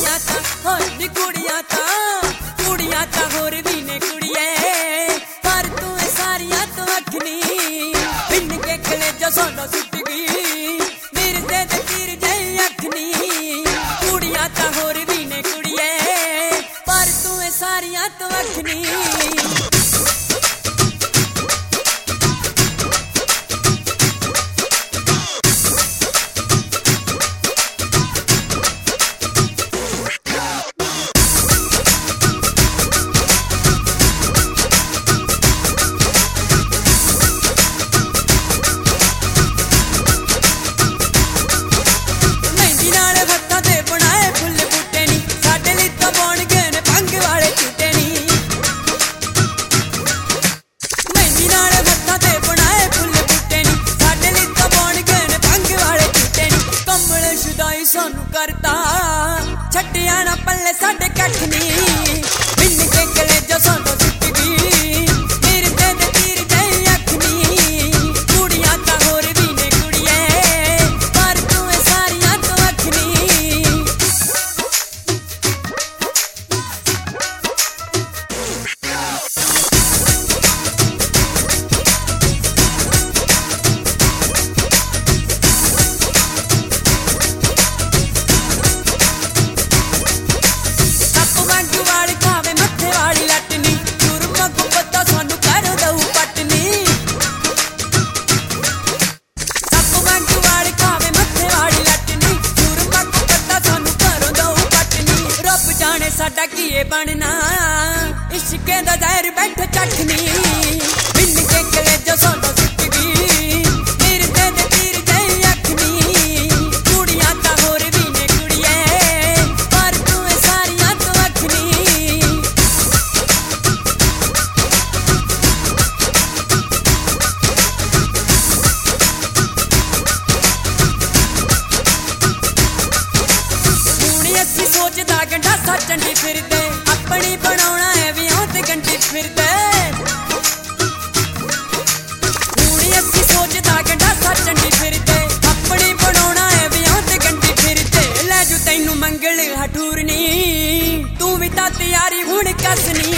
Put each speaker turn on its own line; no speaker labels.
कुड़ियां ता होर भी ने कुड़िए पर तू सारियां तो अखनी बिन के कलेजा सोना सुट गई मेरे दे तीर जई अखनी कुड़ियां ता होर भी ने कुड़िए पर तू सारियां तो अखनी। सोनू करता छटिया ना पल्ले साडे कख नी बिन के कलेजा सोना सुट गई मेरे दे तीर जई अखनी कुड़ियां ता होर भी ने कुड़िए पर तू सारियां तो अखनी। साडा कीए बनना इश्के दा ज़हर बैठ चखनी बिन के कलेजा सोना सुट गई मेरे दे तीर जई अखनी कुड़ियां ता होर भी ने कुड़िए पर तू सारियां तो अखनी। हुण असी सोचदा गंढा चंडी फिरदे अपनी बनाउणा है विआह ते गंढी फिरदे हुण असी सोचदा गंढा चंडी फिरदे अपनी बनाउणा है विआह ते गंढी फिरदे ले जू तैनू मंगल हठूरनी तू भी तां तैयारी हुण कसनी।